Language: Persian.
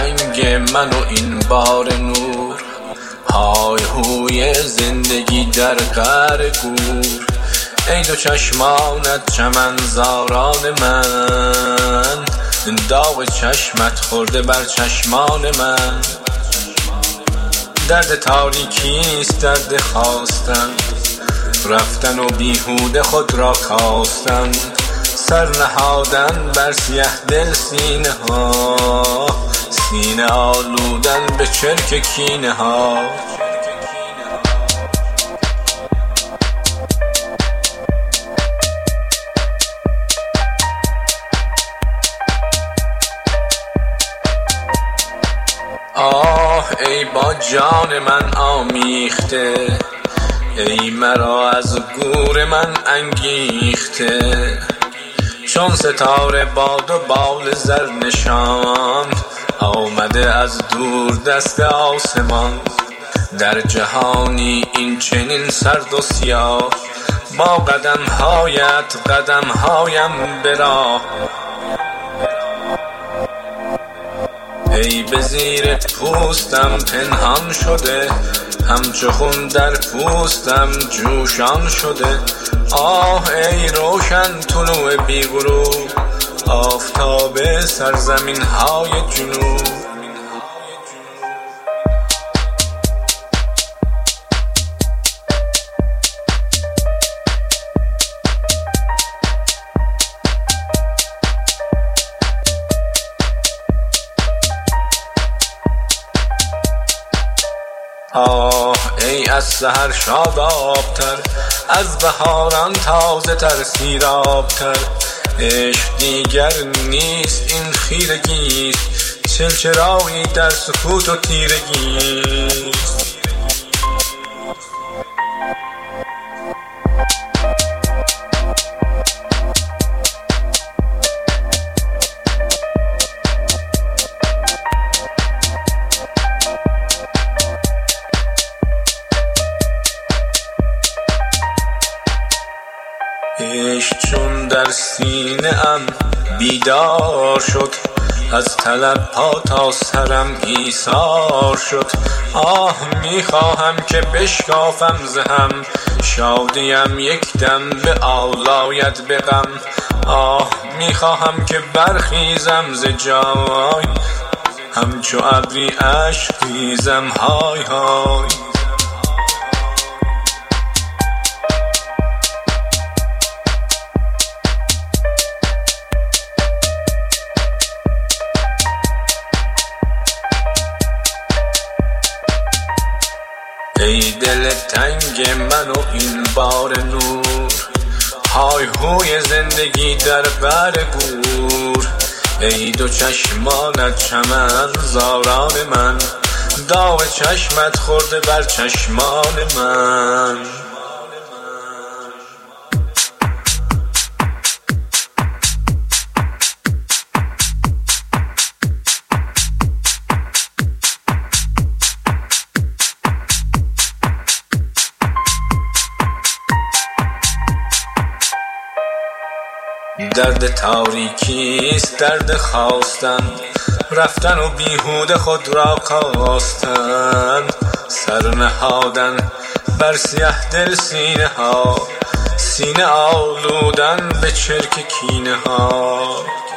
تنگ من و این بار نور، های هوی زندگی در قعر گور. ای دو چشمانت چمنزاران من، داغ چشمت خورده بر چشمان من. درد تاریکیست درد خواستن، رفتن و بیهوده خود را کاستن. سر نهادن بر سیه دل سینه ها، سینه آلودن به چرک کینه ها. آه ای با جان من آمیخته، ای مرا از گور من انگیخته. چون ستاره باد و بال زر نشان، آمده از دور دست آسمان. در جهانی این چنین سرد و سیاه، با قدم هایت قدم هایم به راه. ای به زیر پوستم پنهان شده، همچو خون در پوستم جوشان شده. آه ای روشن طلوع بی غروب، آفتاب سرزمین های جنوب. آه ای از سحر شادابتر، از بهاران تازه تر سیرابتر. عشق دیگر نیست این خیرگیست، چلچراغی در سکوت و تیرگیست. عشق چون در سینه ام بیدار شد، از طلب پا تا سرم ایثار شد. آه میخواهم که بشکافم ز هم، شادیم یک دم به آلاید به غم. آه میخواهم که برخیزم ز جای، همچو ابری اشک ریزم های های. ای دل تنگ من و این بار نور، های هوی زندگی در بر گور. ای دو چشمانت چمنزاران من، داغ چشمت خورده بر چشمان من. درد تاریکیست درد خواستن، رفتن و بیهوده خود را کاستن. سر نهادن بر سیه دل سینه ها، سینه آلودن به چرک کینه ها.